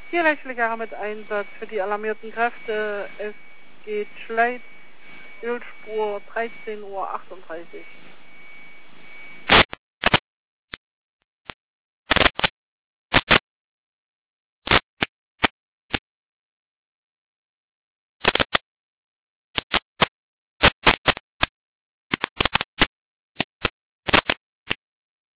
Hier Rechtsleger mit Einsatz für die alarmierten Kräfte. Es geht Schleit, Ölspur 13:38 Uhr.